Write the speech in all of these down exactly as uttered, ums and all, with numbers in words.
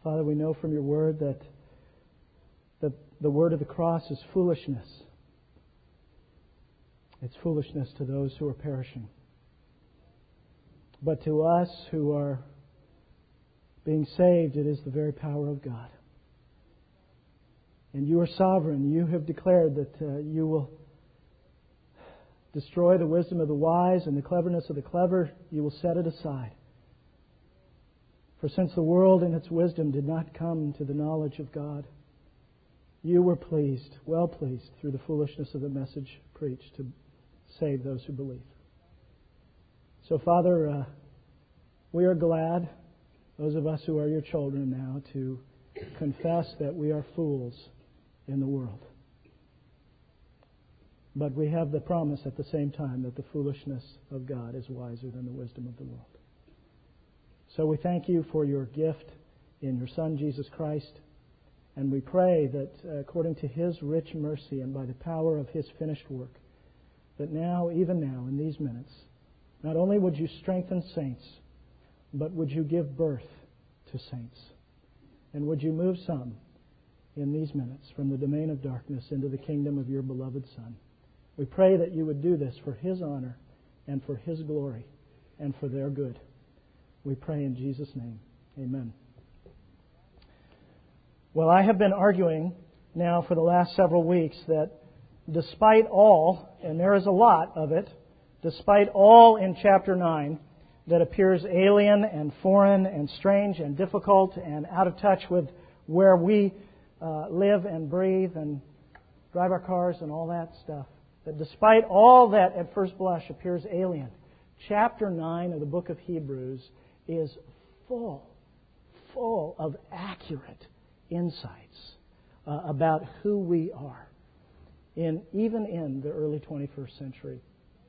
Father, we know from your word that the, the word of the cross is foolishness. It's foolishness to those who are perishing. But to us who are being saved, it is the very power of God. And you are sovereign. You have declared that uh, you will destroy the wisdom of the wise and the cleverness of the clever. You will set it aside. For since the world in its wisdom did not come to the knowledge of God, you were pleased, well pleased, through the foolishness of the message preached to save those who believe. So, Father, uh, we are glad, those of us who are your children now, to confess that we are fools in the world. But we have the promise at the same time that the foolishness of God is wiser than the wisdom of the world. So we thank you for your gift in your Son, Jesus Christ. And we pray that uh, according to His rich mercy and by the power of His finished work, that now, even now, in these minutes, not only would you strengthen saints, but would you give birth to saints. And would you move some in these minutes from the domain of darkness into the kingdom of your beloved Son. We pray that you would do this for His honor and for His glory and for their good. We pray in Jesus' name. Amen. Well, I have been arguing now for the last several weeks that despite all, and there is a lot of it, despite all in chapter nine that appears alien and foreign and strange and difficult and out of touch with where we uh, live and breathe and drive our cars and all that stuff, that despite all that at first blush appears alien, chapter nine of the book of Hebrews is full, full of accurate insights uh, about who we are, in even in the early twenty-first century.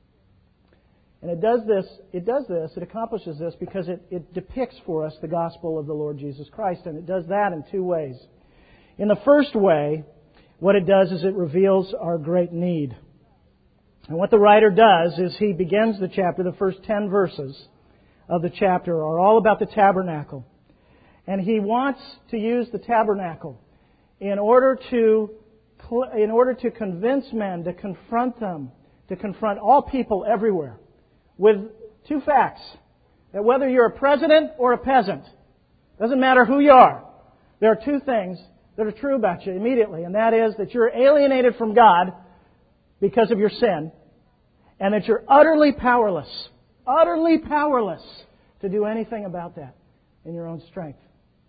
And it does this, it does this, it accomplishes this because it, it depicts for us the gospel of the Lord Jesus Christ, and it does that in two ways. In the first way, what it does is it reveals our great need. And what the writer does is he begins the chapter, the first ten verses of the chapter are all about the tabernacle. And he wants to use the tabernacle in order to in order to convince men, to confront them, to confront all people everywhere with two facts. That whether you're a president or a peasant, doesn't matter who you are, there are two things that are true about you immediately. And that is that you're alienated from God because of your sin, and that you're utterly powerless, utterly powerless to do anything about that in your own strength.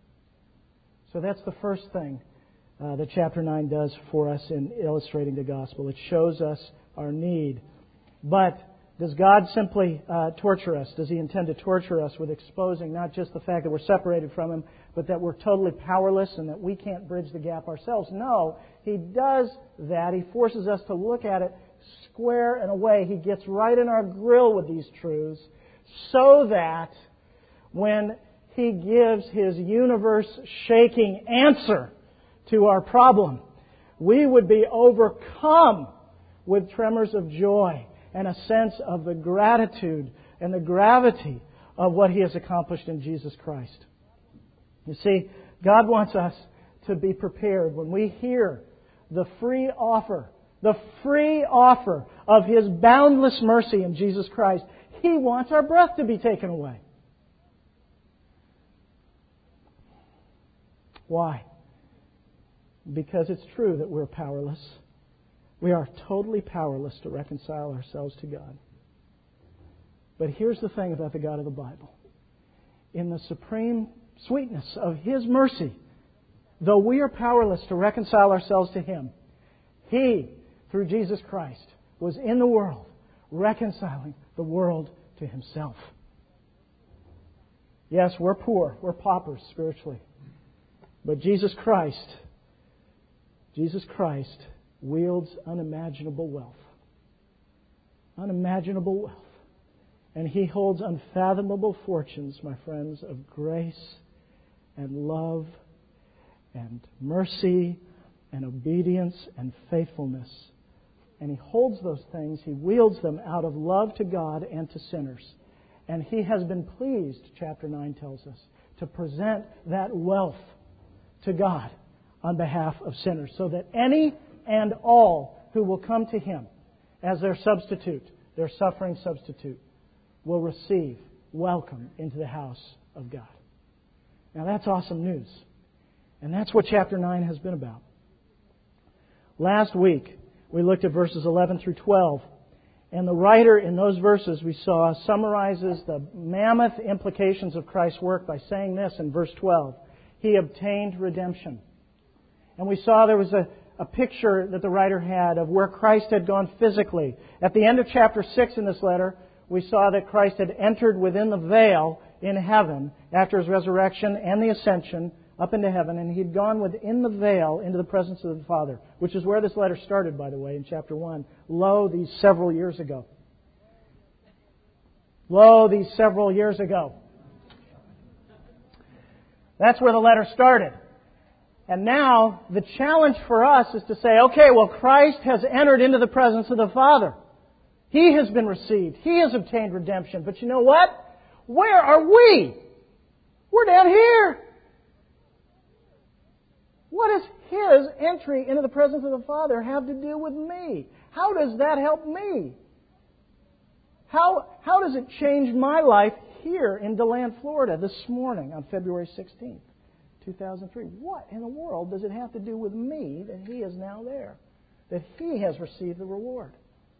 So that's the first thing uh, that chapter nine does for us in illustrating the gospel. It shows us our need. But does God simply uh, torture us? Does He intend to torture us with exposing not just the fact that we're separated from Him, but that we're totally powerless and that we can't bridge the gap ourselves? No, He does that. He forces us to look at it square and away. He gets right in our grill with these truths so that when He gives His universe-shaking answer to our problem, we would be overcome with tremors of joy and a sense of the gratitude and the gravity of what He has accomplished in Jesus Christ. You see, God wants us to be prepared when we hear the free offer, the free offer of His boundless mercy in Jesus Christ. He wants our breath to be taken away. Why? Because it's true that we're powerless. We are totally powerless to reconcile ourselves to God. But here's the thing about the God of the Bible. In the supreme sweetness of His mercy, though we are powerless to reconcile ourselves to Him, He, through Jesus Christ, was in the world, reconciling the world to Himself. Yes, we're poor. We're paupers spiritually. But Jesus Christ, Jesus Christ wields unimaginable wealth. Unimaginable wealth. And He holds unfathomable fortunes, my friends, of grace and love and mercy and obedience and faithfulness. And He holds those things, He wields them out of love to God and to sinners. And He has been pleased, chapter nine tells us, to present that wealth to God on behalf of sinners, so that any and all who will come to Him as their substitute, their suffering substitute, will receive welcome into the house of God. Now that's awesome news. And that's what chapter nine has been about. Last week, we looked at verses eleven through twelve. And the writer in those verses we saw summarizes the mammoth implications of Christ's work by saying this in verse twelve. He obtained redemption. And we saw there was a, a picture that the writer had of where Christ had gone physically. At the end of chapter six in this letter, we saw that Christ had entered within the veil in heaven after His resurrection and the ascension up into heaven, and He'd gone within the veil into the presence of the Father, which is where this letter started, by the way, in chapter one. Lo, these several years ago. Lo, these several years ago. That's where the letter started. And now, the challenge for us is to say, okay, well, Christ has entered into the presence of the Father. He has been received. He has obtained redemption. But you know what? Where are we? We're down here. What does His entry into the presence of the Father have to do with me? How does that help me? How, how does it change my life here in DeLand, Florida this morning on February sixteenth, two thousand three? What in the world does it have to do with me that He is now there? That He has received the reward?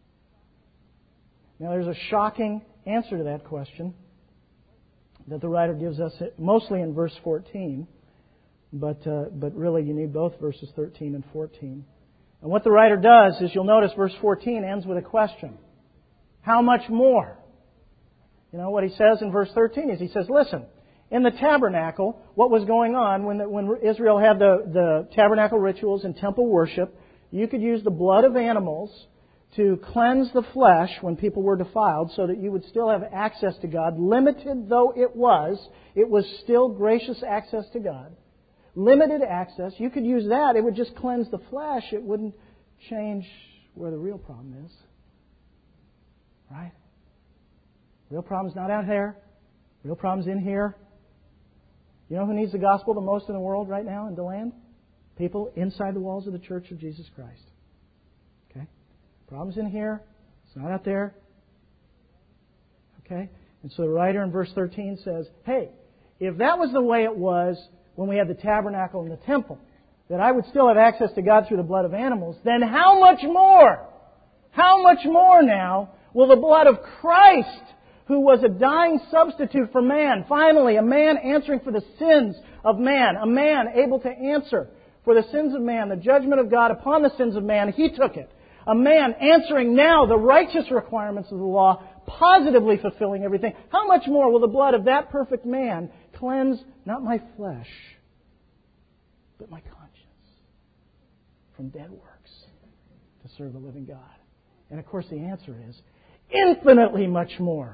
Now there's a shocking answer to that question that the writer gives us mostly in verse fourteen. But uh, but really you need both verses thirteen and fourteen. And what the writer does is, you'll notice verse fourteen ends with a question. How much more? You know what he says in verse thirteen is he says, listen, in the tabernacle, what was going on when the, when Israel had the, the tabernacle rituals and temple worship, you could use the blood of animals to cleanse the flesh when people were defiled so that you would still have access to God. Limited though it was, it was still gracious access to God. Limited access. You could use that. It would just cleanse the flesh. It wouldn't change where the real problem is. Right? Real problem's not out there. Real problem's in here. You know who needs the gospel the most in the world right now in DeLand? People inside the walls of the Church of Jesus Christ. Okay? Problem's in here. It's not out there. Okay? And so the writer in verse thirteen says, hey, if that was the way it was when we had the tabernacle and the temple, that I would still have access to God through the blood of animals, then how much more? How much more now will the blood of Christ, who was a dying substitute for man, finally a man answering for the sins of man, a man able to answer for the sins of man, the judgment of God upon the sins of man, He took it. A man answering now the righteous requirements of the law, positively fulfilling everything. How much more will the blood of that perfect man cleanse not my flesh, but my conscience from dead works to serve the living God? And of course the answer is infinitely much more.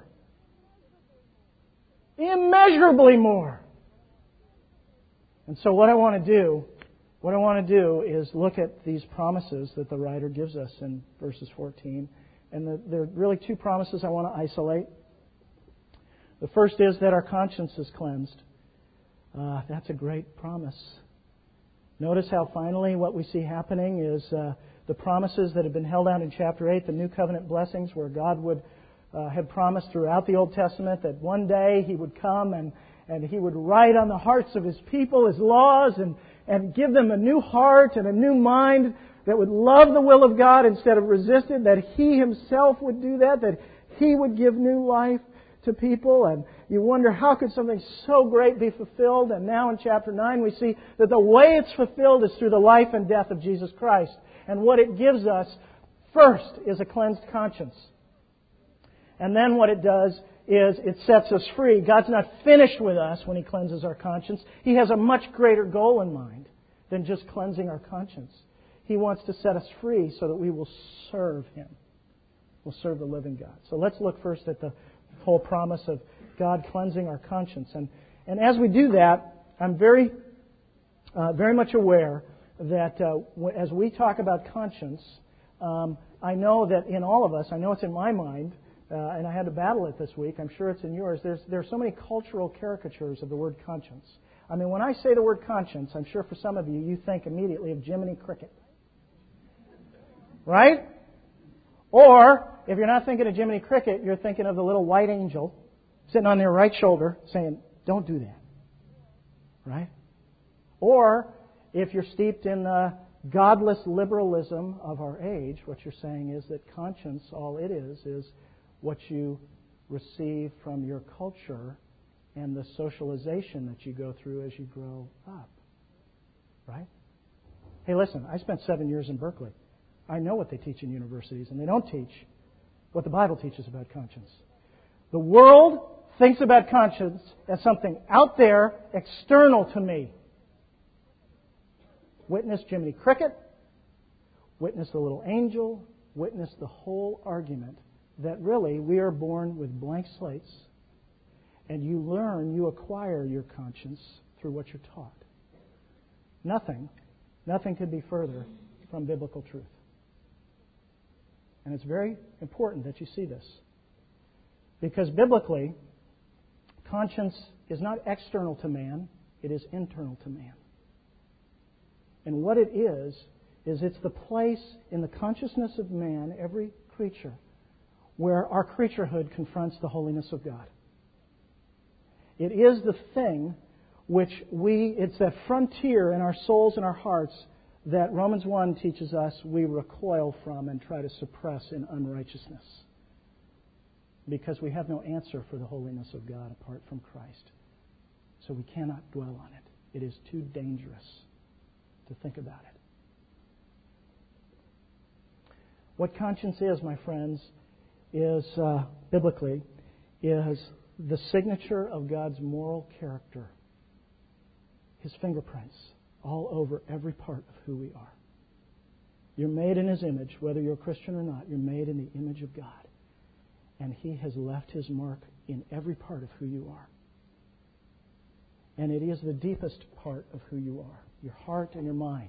Immeasurably more. And so what I want to do, what I want to do is look at these promises that the writer gives us in verses fourteen. And the, there are really two promises I want to isolate. The first is that our conscience is cleansed. Uh, that's a great promise. Notice how finally what we see happening is uh, the promises that have been held out in chapter eight, the new covenant blessings, where God would uh, had promised throughout the Old Testament that one day He would come and, and He would write on the hearts of His people His laws and, and give them a new heart and a new mind that would love the will of God instead of resist it, that He Himself would do that, that He would give new life to people. And you wonder, how could something so great be fulfilled? And now in chapter nine we see that the way it's fulfilled is through the life and death of Jesus Christ. And what it gives us first is a cleansed conscience. And then what it does is it sets us free. God's not finished with us when He cleanses our conscience. He has a much greater goal in mind than just cleansing our conscience. He wants to set us free so that we will serve Him. We'll serve the living God. So let's look first at the whole promise of God cleansing our conscience. And, and as we do that, I'm very, uh, very much aware that uh, as we talk about conscience, um, I know that in all of us, I know it's in my mind, uh, and I had to battle it this week. I'm sure it's in yours. There's there are so many cultural caricatures of the word conscience. I mean, when I say the word conscience, I'm sure for some of you, you think immediately of Jiminy Cricket. Right? Or, if you're not thinking of Jiminy Cricket, you're thinking of the little white angel sitting on their right shoulder saying, don't do that. Right? Or, if you're steeped in the godless liberalism of our age, what you're saying is that conscience, all it is, is what you receive from your culture and the socialization that you go through as you grow up. Right? Hey, listen, I spent seven years in Berkeley. I know what they teach in universities, and they don't teach what the Bible teaches about conscience. The world thinks about conscience as something out there, external to me. Witness Jiminy Cricket, witness the little angel, witness the whole argument that really we are born with blank slates, and you learn, you acquire your conscience through what you're taught. Nothing, nothing could be further from biblical truth. And it's very important that you see this. Because biblically, conscience is not external to man, it is internal to man. And what it is, is it's the place in the consciousness of man, every creature, where our creaturehood confronts the holiness of God. It is the thing which we, it's that frontier in our souls and our hearts that Romans one teaches us we recoil from and try to suppress in unrighteousness. Because we have no answer for the holiness of God apart from Christ. So we cannot dwell on it. It is too dangerous to think about it. What conscience is, my friends, is, uh, biblically, is the signature of God's moral character. His fingerprints all over every part of who we are. You're made in His image, whether you're a Christian or not. You're made in the image of God. And He has left His mark in every part of who you are. And it is the deepest part of who you are, your heart and your mind.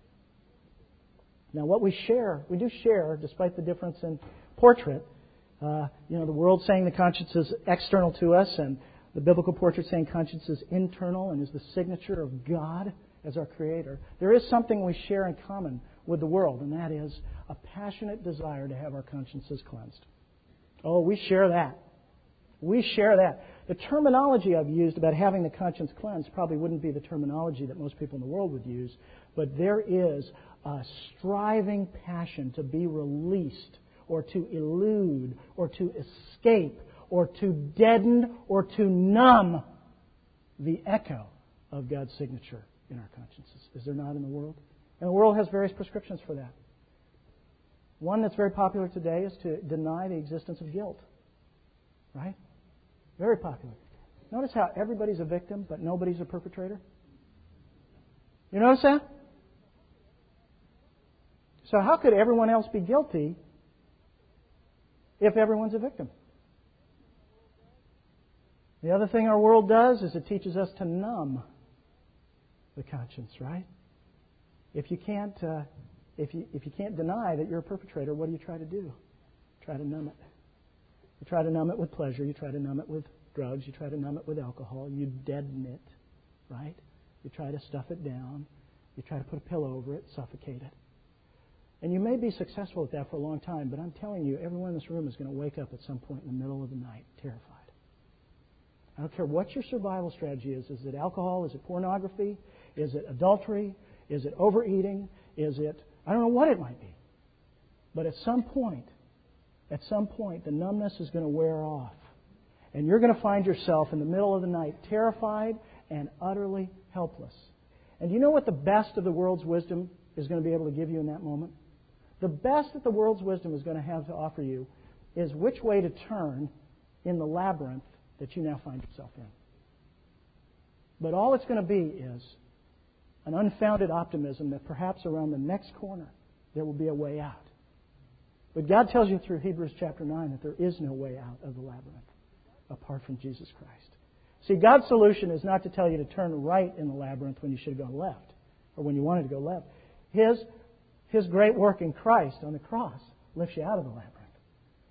Now, what we share, we do share, despite the difference in portrait. Uh, you know, the world saying the conscience is external to us, and the biblical portrait saying conscience is internal and is the signature of God as our Creator. There is something we share in common with the world, and that is a passionate desire to have our consciences cleansed. Oh, we share that. We share that. The terminology I've used about having the conscience cleansed probably wouldn't be the terminology that most people in the world would use, but there is a striving passion to be released or to elude or to escape or to deaden or to numb the echo of God's signature in our consciences. Is there not in the world? And the world has various prescriptions for that. One that's very popular today is to deny the existence of guilt. Right? Very popular. Notice how everybody's a victim, but nobody's a perpetrator? You notice that? So how could everyone else be guilty if everyone's a victim? The other thing our world does is it teaches us to numb the conscience, right? If you can't, uh, if you if you can't deny that you're a perpetrator, what do you try to do? Try to numb it. You try to numb it with pleasure. You try to numb it with drugs. You try to numb it with alcohol. You deaden it, right? You try to stuff it down. You try to put a pillow over it, suffocate it. And you may be successful at that for a long time, but I'm telling you, everyone in this room is going to wake up at some point in the middle of the night terrified. I don't care what your survival strategy is. Is it alcohol? Is it pornography? Is it adultery? Is it overeating? Is it, I don't know what it might be. But at some point, at some point, the numbness is going to wear off. And you're going to find yourself in the middle of the night terrified and utterly helpless. And do you know what the best of the world's wisdom is going to be able to give you in that moment? The best that the world's wisdom is going to have to offer you is which way to turn in the labyrinth that you now find yourself in. But all it's going to be is an unfounded optimism that perhaps around the next corner there will be a way out. But God tells you through Hebrews chapter nine that there is no way out of the labyrinth apart from Jesus Christ. See, God's solution is not to tell you to turn right in the labyrinth when you should have gone left or when you wanted to go left. His, His great work in Christ on the cross lifts you out of the labyrinth.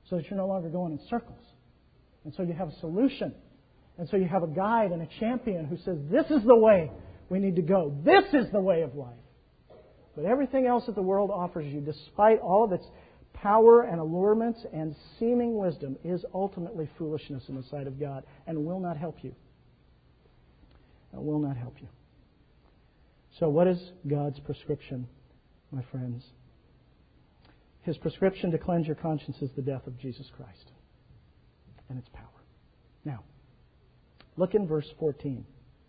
so that you're no longer going in circles. And so you have a solution. And so you have a guide and a champion who says, this is the way we need to go. This is the way of life. But everything else that the world offers you, despite all of its power and allurements and seeming wisdom, is ultimately foolishness in the sight of God and will not help you. It will not help you. So what is God's prescription, my friends? His prescription to cleanse your conscience is the death of Jesus Christ and its power. Now, look in verse fourteen.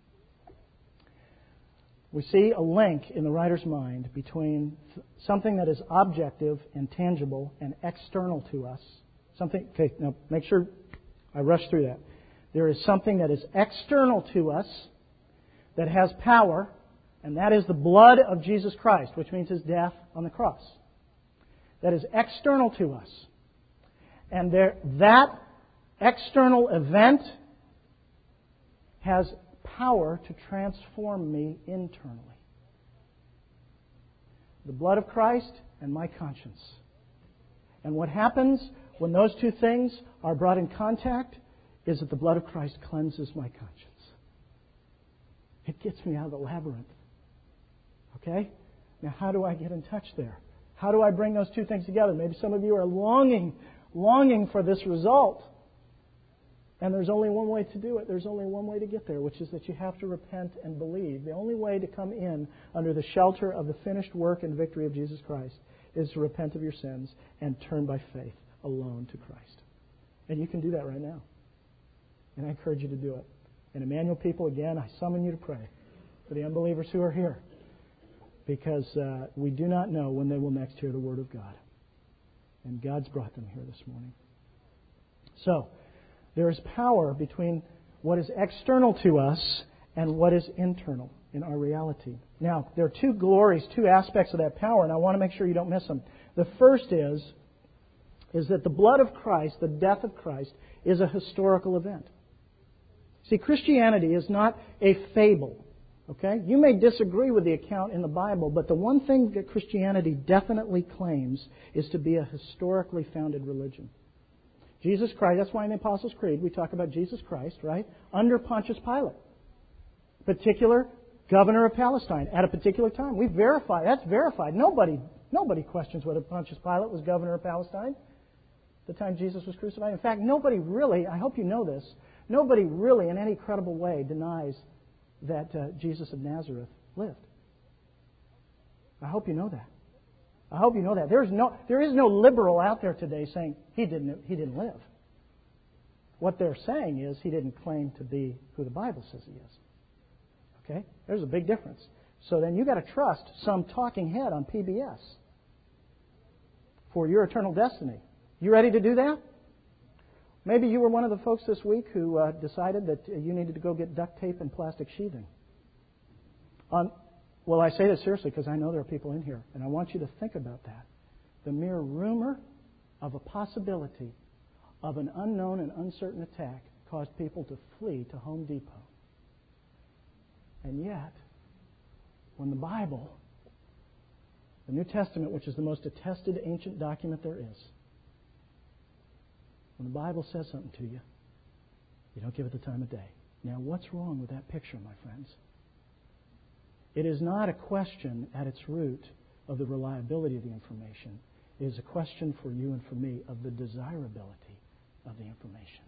We see a link in the writer's mind between something that is objective and tangible and external to us. Something. Okay, now make sure I rush through that. There is something that is external to us that has power, and that is the blood of Jesus Christ, which means His death on the cross. That is external to us. And there, that external event has power to transform me internally. The blood of Christ and my conscience. And what happens when those two things are brought in contact is that the blood of Christ cleanses my conscience. It gets me out of the labyrinth. Okay? Now, how do I get in touch there? How do I bring those two things together? Maybe some of you are longing, longing for this result. And there's only one way to do it. There's only one way to get there, which is that you have to repent and believe. The only way to come in under the shelter of the finished work and victory of Jesus Christ is to repent of your sins and turn by faith alone to Christ. And you can do that right now. And I encourage you to do it. And Emmanuel people, again, I summon you to pray for the unbelievers who are here. Because uh, we do not know when they will next hear the Word of God. And God's brought them here this morning. So, there is power between what is external to us and what is internal in our reality. Now, there are two glories, two aspects of that power, and I want to make sure you don't miss them. The first is, is that the blood of Christ, the death of Christ, is a historical event. See, Christianity is not a fable. Okay? You may disagree with the account in the Bible, but the one thing that Christianity definitely claims is to be a historically founded religion. Jesus Christ, that's why in the Apostles' Creed we talk about Jesus Christ, right? Under Pontius Pilate. Particular governor of Palestine at a particular time. We verify, that's verified. Nobody, nobody questions whether Pontius Pilate was governor of Palestine at the time Jesus was crucified. In fact, nobody really, I hope you know this, nobody really in any credible way denies that uh, Jesus of Nazareth lived. I hope you know that. I hope you know that. There is no, there is no liberal out there today saying he didn't, he didn't live. What they're saying is he didn't claim to be who the Bible says he is. Okay? There's a big difference. So then you've got to trust some talking head on P B S for your eternal destiny. You ready to do that? Maybe you were one of the folks this week who uh, decided that you needed to go get duct tape and plastic sheathing. On, well, I say this seriously because I know there are people in here, and I want you to think about that. The mere rumor of a possibility of an unknown and uncertain attack caused people to flee to Home Depot. And yet, when the Bible, the New Testament, which is the most attested ancient document there is, when the Bible says something to you, you don't give it the time of day. Now, what's wrong with that picture, my friends? It is not a question at its root of the reliability of the information. It is a question for you and for me of the desirability of the information.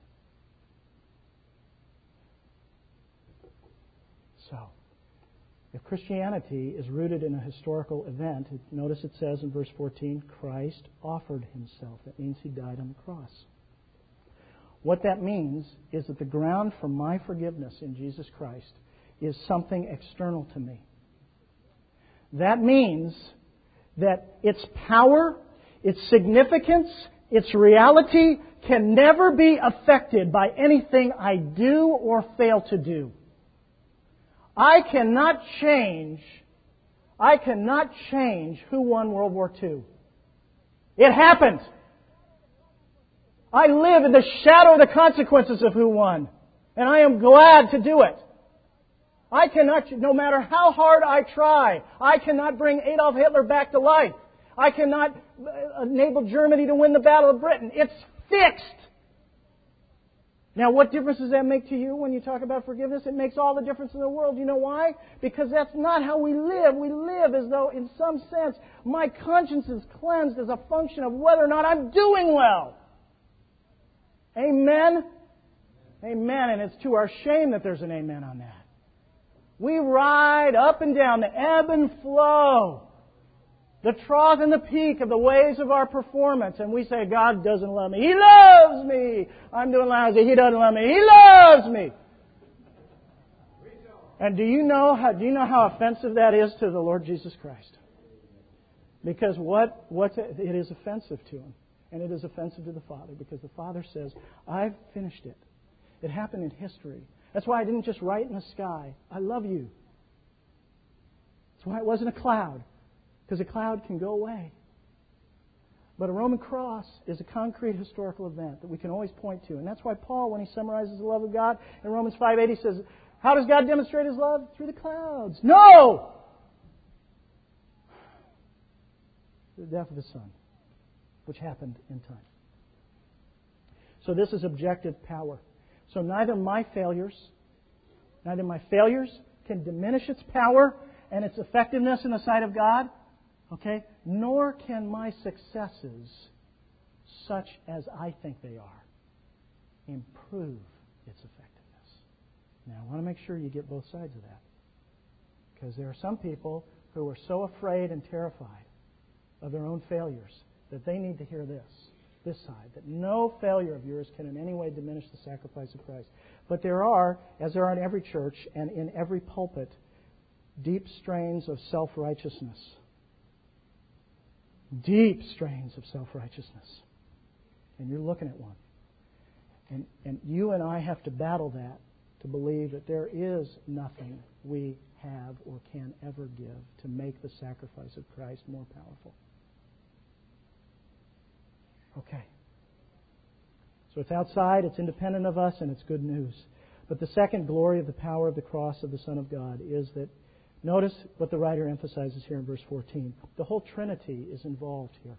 So, if Christianity is rooted in a historical event, notice it says in verse fourteen, Christ offered Himself. That means He died on the cross. What that means is that the ground for my forgiveness in Jesus Christ is something external to me. That means that its power, its significance, its reality can never be affected by anything I do or fail to do. I cannot change, I cannot change who won World War Two. It happened. I live in the shadow of the consequences of who won. And I am glad to do it. I cannot, no matter how hard I try, I cannot bring Adolf Hitler back to life. I cannot enable Germany to win the Battle of Britain. It's fixed. Now, what difference does that make to you when you talk about forgiveness? It makes all the difference in the world. You know why? Because that's not how we live. We live as though, in some sense, my conscience is cleansed as a function of whether or not I'm doing well. Amen? Amen. And it's to our shame that there's an amen on that. We ride up and down the ebb and flow, the trough and the peak of the waves of our performance. And we say, God doesn't love me. He loves me. I'm doing lousy. He doesn't love me. He loves me. And do you know how, do you know how offensive that is to the Lord Jesus Christ? Because what, what it is offensive to Him. And it is offensive to the Father. Because the Father says, I've finished it. It happened in history. That's why I didn't just write in the sky, I love you. That's why it wasn't a cloud. Because a cloud can go away. But a Roman cross is a concrete historical event that we can always point to. And that's why Paul, when he summarizes the love of God in Romans five eight, he says, how does God demonstrate His love? Through the clouds. No! The death of His Son, which happened in time. So this is objective power. So neither my failures, neither my failures can diminish its power and its effectiveness in the sight of God. Okay? Nor can my successes, such as I think they are, improve its effectiveness. Now, I want to make sure you get both sides of that. Because there are some people who are so afraid and terrified of their own failures that they need to hear this, this side, that no failure of yours can in any way diminish the sacrifice of Christ. But there are, as there are in every church and in every pulpit, deep strains of self-righteousness. Deep strains of self-righteousness. And you're looking at one. And, and you and I have to battle that to believe that there is nothing we have or can ever give to make the sacrifice of Christ more powerful. Okay. So it's outside, it's independent of us, and it's good news. But the second glory of the power of the cross of the Son of God is that, notice what the writer emphasizes here in verse fourteen. The whole Trinity is involved here.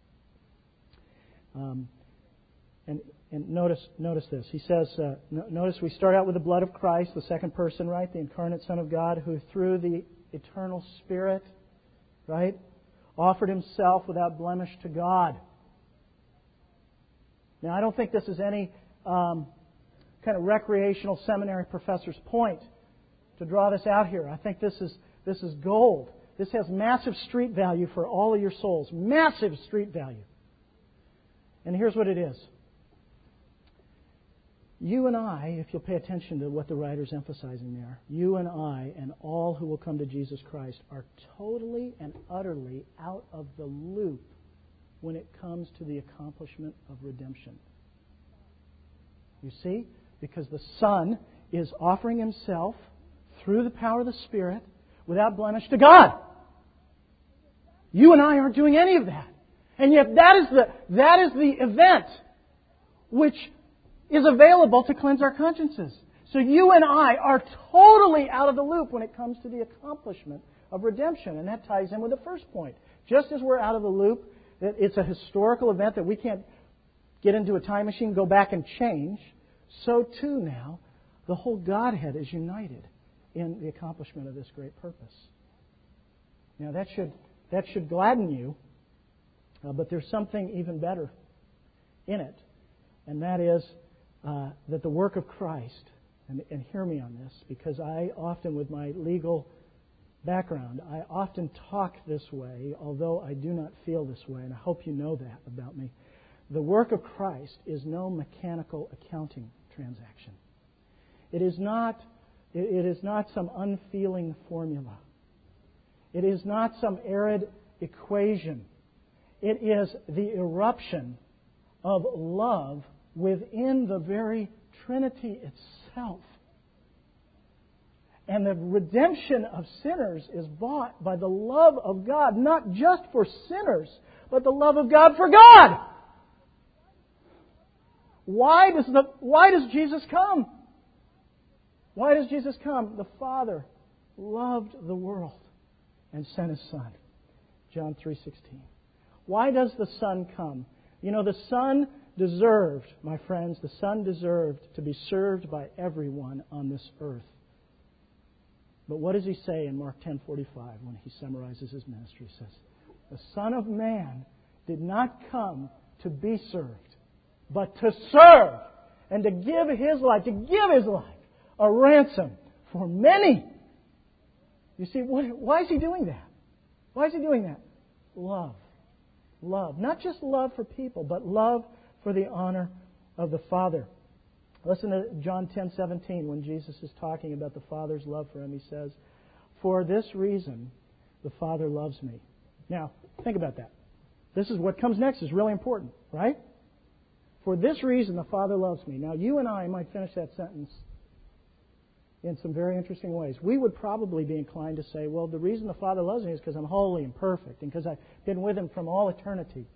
Um, and and notice notice this. He says, uh, no, notice we start out with the blood of Christ, the second person, right? The incarnate Son of God, who through the eternal Spirit, right, offered Himself without blemish to God. Now, I don't think this is any um, kind of recreational seminary professor's point to draw this out here. I think this is this is gold. This has massive street value for all of your souls. Massive street value. And here's what it is. You and I, if you'll pay attention to what the writer's emphasizing there, you and I and all who will come to Jesus Christ are totally and utterly out of the loop when it comes to the accomplishment of redemption. You see? Because the Son is offering Himself through the power of the Spirit without blemish to God. You and I aren't doing any of that. And yet that is the, that is the event which is available to cleanse our consciences. So you and I are totally out of the loop when it comes to the accomplishment of redemption. And that ties in with the first point. Just as we're out of the loop, it's a historical event that we can't get into a time machine, go back and change. So too now, the whole Godhead is united in the accomplishment of this great purpose. Now that should that should gladden you, uh, but there's something even better in it, and that is uh, that the work of Christ, and, and hear me on this, because I often, with my legal background, I often talk this way, although I do not feel this way, and I hope you know that about me. The work of Christ is no mechanical accounting transaction. It is not, it is not some unfeeling formula. It is not some arid equation. It is the eruption of love within the very Trinity itself. And the redemption of sinners is bought by the love of God, not just for sinners, but the love of God for God. Why does the why does Jesus come? Why does Jesus come? The Father loved the world and sent His Son. John three sixteen. Why does the Son come? You know, the Son deserved, my friends, the Son deserved to be served by everyone on this earth. But what does He say in Mark ten forty-five when He summarizes His ministry? He says, the Son of Man did not come to be served, but to serve and to give His life, to give His life a ransom for many. You see, what, why is He doing that? Why is He doing that? Love. Love. Not just love for people, but love for the honor of the Father. Listen to John ten seventeen when Jesus is talking about the Father's love for Him. He says, for this reason the Father loves me. Now, think about that. This is what comes next is really important, right? For this reason the Father loves me. Now, you and I might finish that sentence in some very interesting ways. We would probably be inclined to say, well, the reason the Father loves me is because I'm holy and perfect and because I've been with Him from all eternity.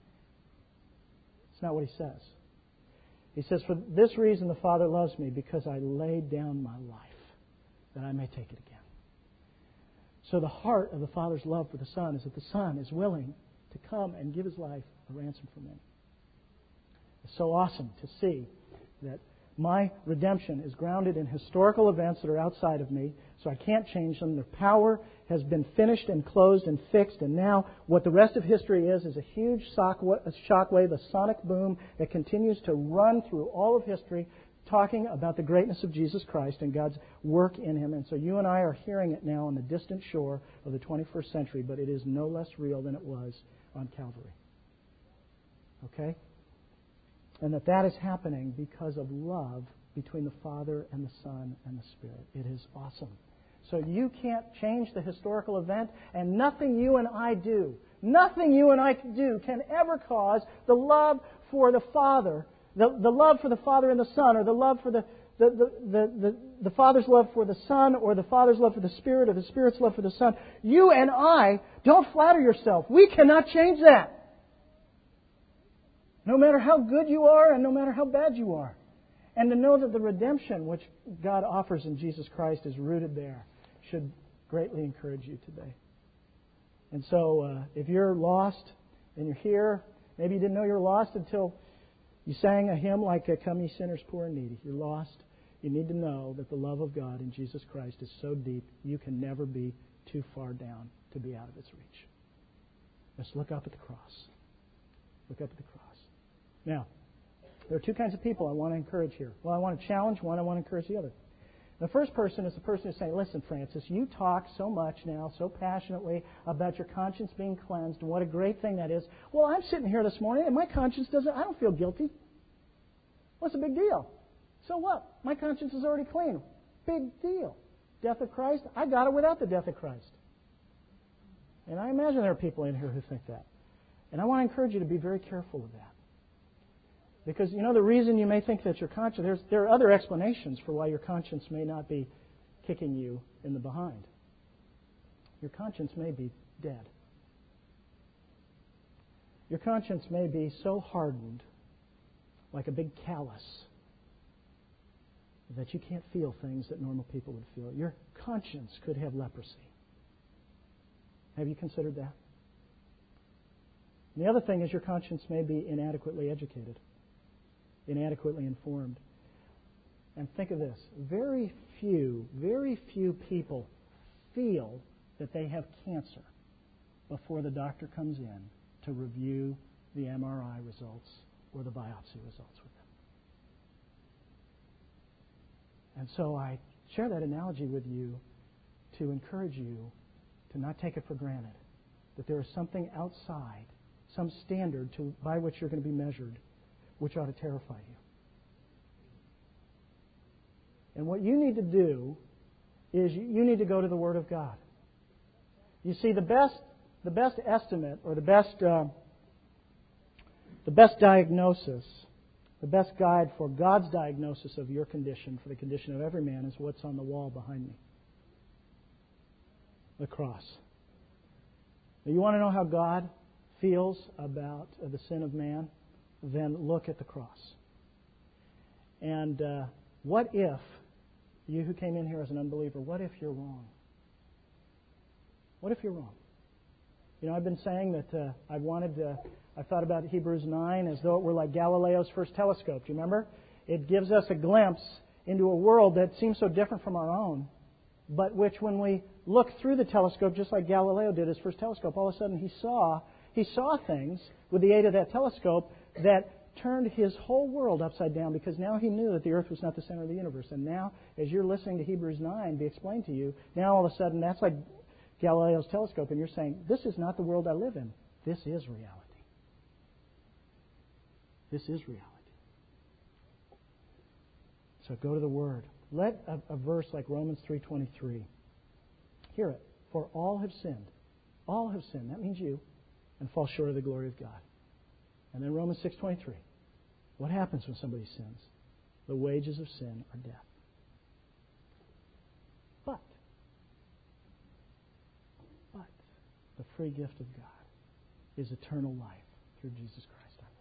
It's not what He says. He says, for this reason the Father loves me, because I laid down my life that I may take it again. So the heart of the Father's love for the Son is that the Son is willing to come and give His life a ransom for many. It's so awesome to see that my redemption is grounded in historical events that are outside of me, so I can't change them. Their power has been finished and closed and fixed, and now what the rest of history is is a huge shockwave, a sonic boom that continues to run through all of history, talking about the greatness of Jesus Christ and God's work in Him. And so you and I are hearing it now on the distant shore of the twenty-first century, but it is no less real than it was on Calvary. Okay? And that that is happening because of love between the Father and the Son and the Spirit. It is awesome. So you can't change the historical event, and nothing you and I do, nothing you and I can do can ever cause the love for the Father, the, the love for the Father and the Son, or the love for the the, the, the, the the Father's love for the Son, or the Father's love for the Spirit, or the Spirit's love for the Son. You and I, don't flatter yourself. We cannot change that. No matter how good you are and no matter how bad you are. And to know that the redemption which God offers in Jesus Christ is rooted there should greatly encourage you today. And so uh, if you're lost and you're here, maybe you didn't know you were lost until you sang a hymn like Come Ye Sinners Poor and Needy. You're lost. You need to know that the love of God in Jesus Christ is so deep you can never be too far down to be out of its reach. Just look up at the cross. Look up at the cross. Now, there are two kinds of people I want to encourage here. Well, I want to challenge one, I want to encourage the other. The first person is the person who's saying, listen, Francis, you talk so much now, so passionately about your conscience being cleansed and what a great thing that is. Well, I'm sitting here this morning and my conscience doesn't, I don't feel guilty. What's the big deal? So what? My conscience is already clean. Big deal. Death of Christ, I got it without the death of Christ. And I imagine there are people in here who think that. And I want to encourage you to be very careful of that. Because, you know, the reason you may think that your conscience, there's, there are other explanations for why your conscience may not be kicking you in the behind. Your conscience may be dead. Your conscience may be so hardened, like a big callus, that you can't feel things that normal people would feel. Your conscience could have leprosy. Have you considered that? And the other thing is your conscience may be inadequately educated. Inadequately informed. And think of this. Very few, very few people feel that they have cancer before the doctor comes in to review the M R I results or the biopsy results with them. And so I share that analogy with you to encourage you to not take it for granted. That there is something outside, some standard to, by which you're going to be measured, which ought to terrify you. And what you need to do is you need to go to the Word of God. You see, the best, the best estimate or the best, uh, the best diagnosis, the best guide for God's diagnosis of your condition, for the condition of every man, is what's on the wall behind me. The cross. Now, you want to know how God feels about uh, the sin of man? Then look at the cross. And uh, what if, you who came in here as an unbeliever, what if you're wrong? What if you're wrong? You know, I've been saying that uh, I wanted to, I thought about Hebrews nine as though it were like Galileo's first telescope. Do you remember? It gives us a glimpse into a world that seems so different from our own, but which when we look through the telescope, just like Galileo did his first telescope, all of a sudden he saw, he saw things with the aid of that telescope that turned his whole world upside down, because now he knew that the earth was not the center of the universe. And now, as you're listening to Hebrews nine be explained to you, now all of a sudden that's like Galileo's telescope, and you're saying, this is not the world I live in. This is reality. This is reality. So go to the Word. Let a, a verse like Romans three twenty-three, hear it. For all have sinned. All have sinned. That means you. And fall short of the glory of God. And then Romans six twenty-three. What happens when somebody sins? The wages of sin are death. But, but, the free gift of God is eternal life through Jesus Christ our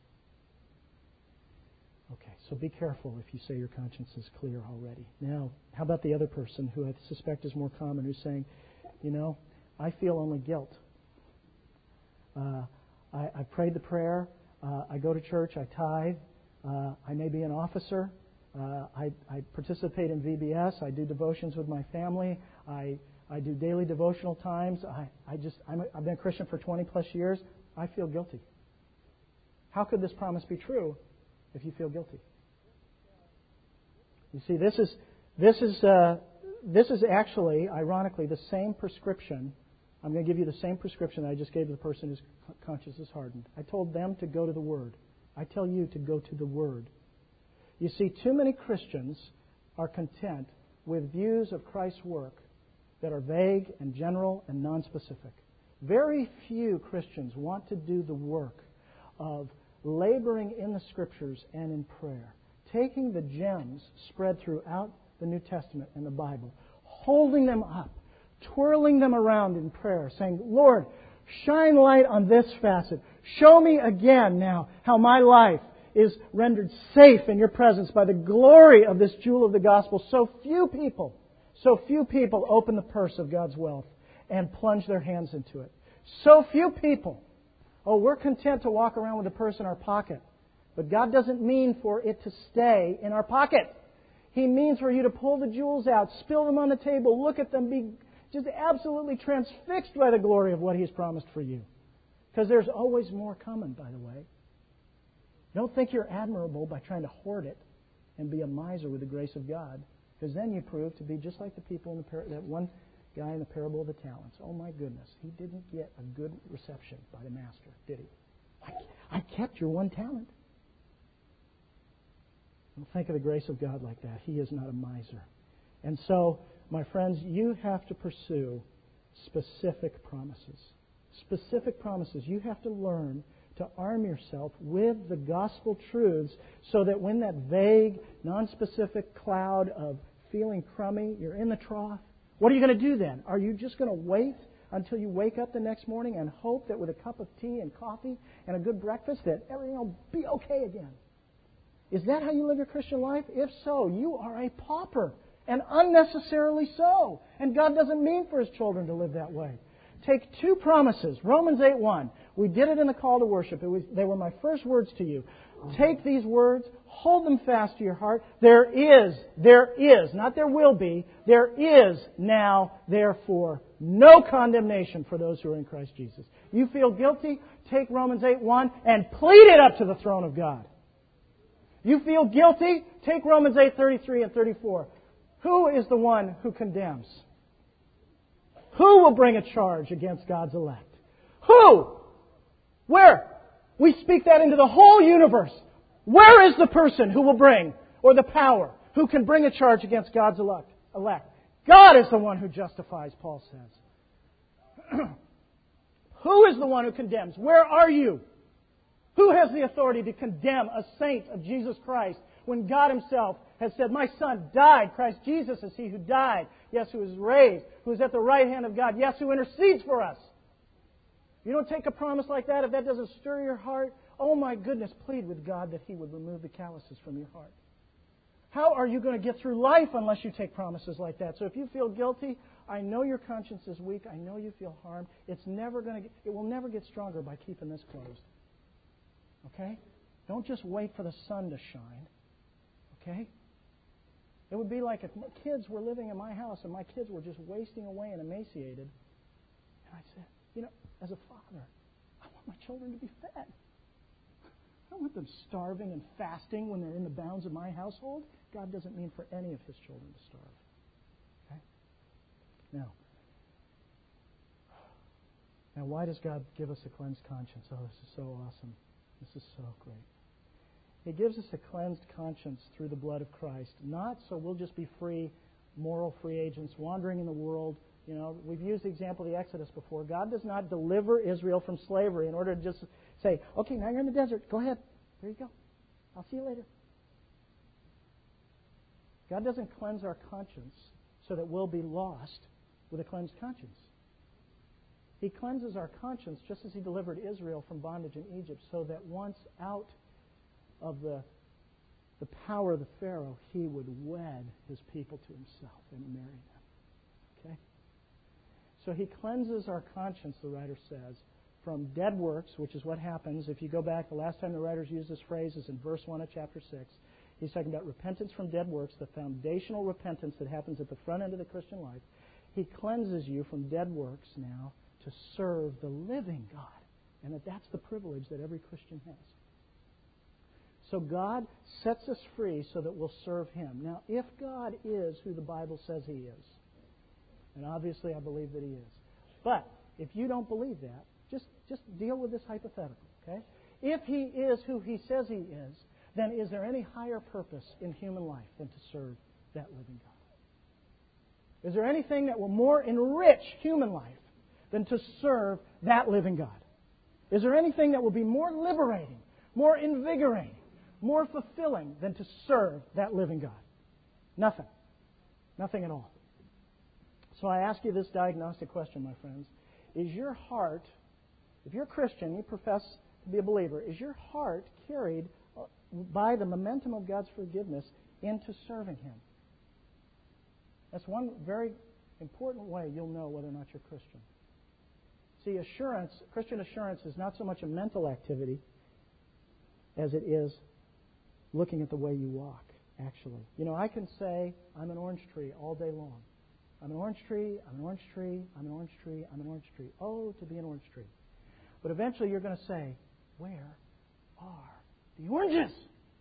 Lord. Okay, so be careful if you say your conscience is clear already. Now, how about the other person who I suspect is more common, who's saying, you know, I feel only guilt. Uh, I, I prayed the prayer. Uh, I go to church. I tithe. Uh, I may be an officer. Uh, I, I participate in V B S. I do devotions with my family. I I do daily devotional times. I, I just I'm a, I've been a Christian for twenty plus years. I feel guilty. How could this promise be true if you feel guilty? You see, this is this is uh, this is actually, ironically, the same prescription. I'm going to give you the same prescription that I just gave to the person whose conscience is hardened. I told them to go to the Word. I tell you to go to the Word. You see, too many Christians are content with views of Christ's work that are vague and general and nonspecific. Very few Christians want to do the work of laboring in the Scriptures and in prayer, taking the gems spread throughout the New Testament and the Bible, holding them up, twirling them around in prayer, saying, Lord, shine light on this facet. Show me again now how my life is rendered safe in your presence by the glory of this jewel of the gospel. So few people, so few people open the purse of God's wealth and plunge their hands into it. So few people. Oh, we're content to walk around with a purse in our pocket. But God doesn't mean for it to stay in our pocket. He means for you to pull the jewels out, spill them on the table, look at them, be just absolutely transfixed by the glory of what He's promised for you. Because there's always more coming, by the way. Don't think you're admirable by trying to hoard it and be a miser with the grace of God. Because then you prove to be just like the people in the par- that one guy in the parable of the talents. Oh my goodness, he didn't get a good reception by the master, did he? I, I kept your one talent. Don't think of the grace of God like that. He is not a miser. And so, my friends, you have to pursue specific promises. Specific promises. You have to learn to arm yourself with the gospel truths so that when that vague, non-specific cloud of feeling crummy, you're in the trough, what are you going to do then? Are you just going to wait until you wake up the next morning and hope that with a cup of tea and coffee and a good breakfast that everything will be okay again? Is that how you live your Christian life? If so, you are a pauper, and unnecessarily so. And God doesn't mean for His children to live that way. Take two promises. Romans eight one. We did it in the call to worship. It was, they were my first words to you. Take these words, hold them fast to your heart. There is, there is, not there will be, there is now, therefore, no condemnation for those who are in Christ Jesus. You feel guilty? Take Romans eight one and plead it up to the throne of God. You feel guilty? Take Romans eight thirty-three and thirty-four. Who is the one who condemns? Who will bring a charge against God's elect? Who? Where? We speak that into the whole universe. Where is the person who will bring, or the power, who can bring a charge against God's elect? elect? God is the one who justifies, Paul says. Who is the one who condemns? Where are you? Who has the authority to condemn a saint of Jesus Christ when God Himself has said, my Son died. Christ Jesus is He who died. Yes, who is raised. Who is at the right hand of God. Yes, who intercedes for us. You don't take a promise like that if that doesn't stir your heart. Oh my goodness, plead with God that He would remove the calluses from your heart. How are you going to get through life unless you take promises like that? So if you feel guilty, I know your conscience is weak. I know you feel harmed. It's never going to. It will never get stronger by keeping this closed. Okay? Don't just wait for the sun to shine. Okay? It would be like if my kids were living in my house and my kids were just wasting away and emaciated. And I said, you know, as a father, I want my children to be fed. I don't want them starving and fasting when they're in the bounds of my household. God doesn't mean for any of His children to starve. Okay? Now, now, why does God give us a cleansed conscience? Oh, this is so awesome. This is so great. He gives us a cleansed conscience through the blood of Christ, not so we'll just be free, moral free agents wandering in the world. You know, we've used the example of the Exodus before. God does not deliver Israel from slavery in order to just say, okay, now you're in the desert. Go ahead. There you go. I'll see you later. God doesn't cleanse our conscience so that we'll be lost with a cleansed conscience. He cleanses our conscience just as He delivered Israel from bondage in Egypt, so that once out of the, the power of the Pharaoh, He would wed His people to Himself and marry them. Okay? So He cleanses our conscience, the writer says, from dead works, which is what happens. If you go back, the last time the writers used this phrase is in verse one of chapter six. He's talking about repentance from dead works, the foundational repentance that happens at the front end of the Christian life. He cleanses you from dead works now to serve the living God. And that that's the privilege that every Christian has. So God sets us free so that we'll serve Him. Now, if God is who the Bible says He is, and obviously I believe that He is, but if you don't believe that, just, just deal with this hypothetical, okay? If He is who He says He is, then is there any higher purpose in human life than to serve that living God? Is there anything that will more enrich human life than to serve that living God? Is there anything that will be more liberating, more invigorating, more fulfilling than to serve that living God? Nothing. Nothing at all. So I ask you this diagnostic question, my friends. Is your heart, if you're a Christian, you profess to be a believer, is your heart carried by the momentum of God's forgiveness into serving Him? That's one very important way you'll know whether or not you're Christian. See, assurance, Christian assurance is not so much a mental activity as it is looking at the way you walk, actually. You know, I can say, I'm an orange tree all day long. I'm an orange tree, I'm an orange tree, I'm an orange tree, I'm an orange tree. Oh, to be an orange tree. But eventually you're going to say, where are the oranges?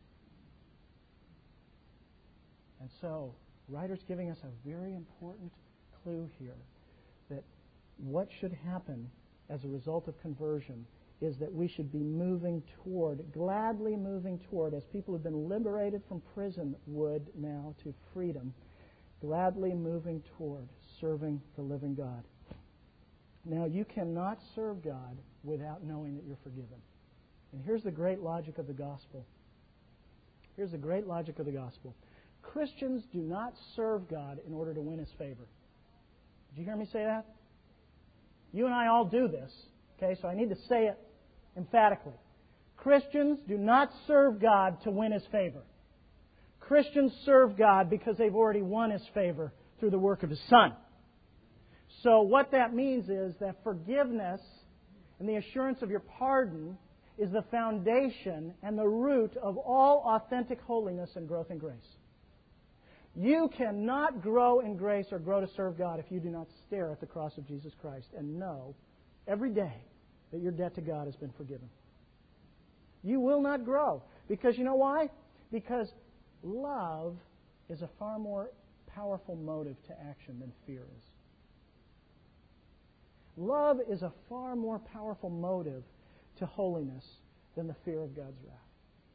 And so, the writer's giving us a very important clue here that what should happen as a result of conversion is that we should be moving toward, gladly moving toward, as people who've been liberated from prison would now to freedom, gladly moving toward serving the living God. Now, you cannot serve God without knowing that you're forgiven. And here's the great logic of the gospel. Here's the great logic of the gospel. Christians do not serve God in order to win His favor. Did you hear me say that? You and I all do this, okay, so I need to say it emphatically. Christians do not serve God to win His favor. Christians serve God because they've already won His favor through the work of His Son. So what that means is that forgiveness and the assurance of your pardon is the foundation and the root of all authentic holiness and growth in grace. You cannot grow in grace or grow to serve God if you do not stare at the cross of Jesus Christ and know every day that your debt to God has been forgiven. You will not grow. Because you know why? Because love is a far more powerful motive to action than fear is. Love is a far more powerful motive to holiness than the fear of God's wrath.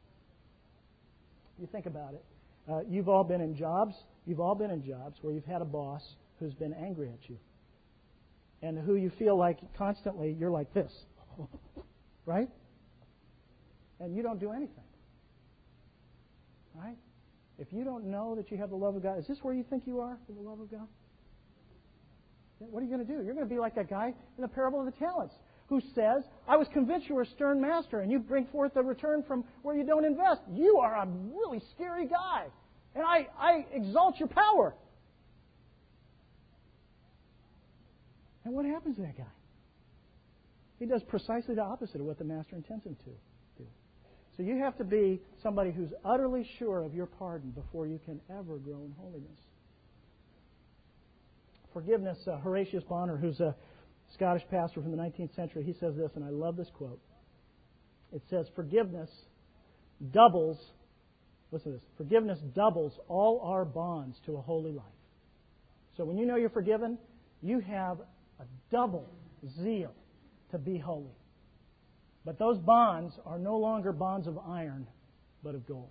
You think about it. Uh, you've all been in jobs. You've all been in jobs where you've had a boss who's been angry at you, and who you feel like constantly you're like this, right? And you don't do anything, right? If you don't know that you have the love of God, is this where you think you are with the love of God? What are you going to do? You're going to be like that guy in the parable of the talents who says, I was convinced you were a stern master and you bring forth a return from where you don't invest. You are a really scary guy, and I, I exalt your power. And what happens to that guy? He does precisely the opposite of what the Master intends him to do. So you have to be somebody who's utterly sure of your pardon before you can ever grow in holiness. Forgiveness, uh, Horatius Bonner, who's a Scottish pastor from the nineteenth century, he says this, and I love this quote. It says, forgiveness doubles, listen to this, forgiveness doubles all our bonds to a holy life. So when you know you're forgiven, you have a double zeal to be holy. But those bonds are no longer bonds of iron, but of gold.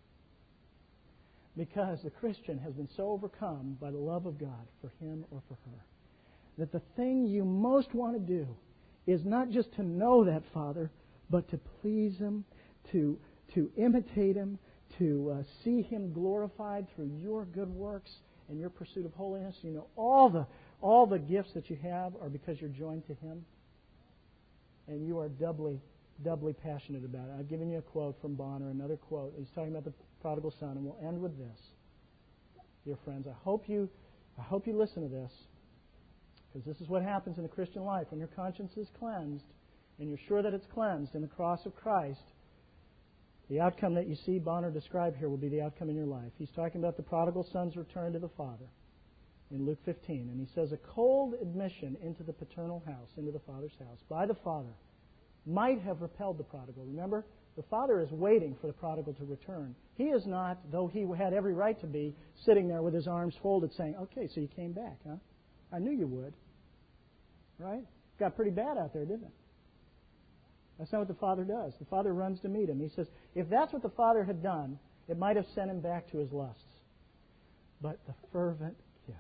Because the Christian has been so overcome by the love of God for him or for her, that the thing you most want to do is not just to know that Father, but to please Him, to, to imitate Him, to uh, see Him glorified through your good works and your pursuit of holiness. You know, all the all the gifts that you have are because you're joined to Him. And you are doubly, doubly passionate about it. I've given you a quote from Bonner, another quote. He's talking about the prodigal son, and we'll end with this. Dear friends, I hope you, I hope you listen to this, because this is what happens in the Christian life. When your conscience is cleansed, and you're sure that it's cleansed in the cross of Christ, the outcome that you see Bonner describe here will be the outcome in your life. He's talking about the prodigal son's return to the Father in Luke fifteen. And he says, a cold admission into the paternal house, into the Father's house, by the Father, might have repelled the prodigal. Remember, the Father is waiting for the prodigal to return. He is not, though he had every right to be, sitting there with his arms folded saying, okay, so you came back, huh? I knew you would. Right? Got pretty bad out there, didn't it? That's not what the Father does. The Father runs to meet him. He says, if that's what the Father had done, it might have sent him back to his lusts. But the fervent kiss,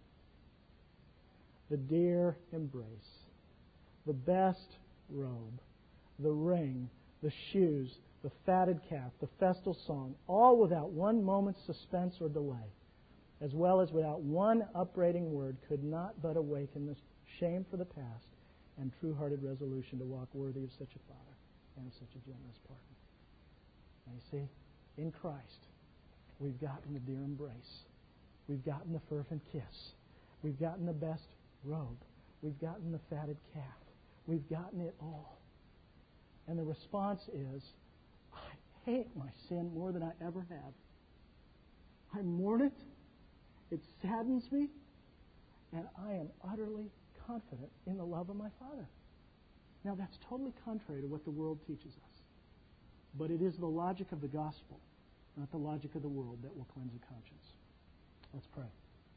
the dear embrace, the best robe, the ring, the shoes, the fatted calf, the festal song, all without one moment's suspense or delay, as well as without one upbraiding word, could not but awaken the shame for the past and true-hearted resolution to walk worthy of such a Father and of such a generous pardon. And you see, in Christ, we've gotten the dear embrace. We've gotten the fervent kiss. We've gotten the best robe. We've gotten the fatted calf. We've gotten it all. And the response is, I hate my sin more than I ever have. I mourn it. It saddens me. And I am utterly confident in the love of my Father. Now, that's totally contrary to what the world teaches us. But it is the logic of the gospel, not the logic of the world, that will cleanse the conscience. Let's pray.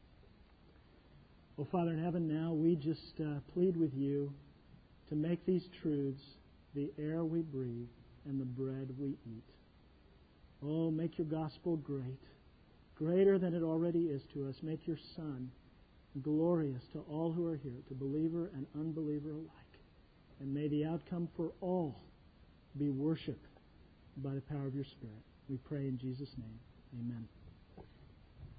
Oh, Father in heaven, now we just uh, plead with you to make these truths the air we breathe and the bread we eat. Oh, make your gospel great, greater than it already is to us. Make your Son glorious to all who are here, to believer and unbeliever alike. And may the outcome for all be worship by the power of your Spirit. We pray in Jesus' name. Amen.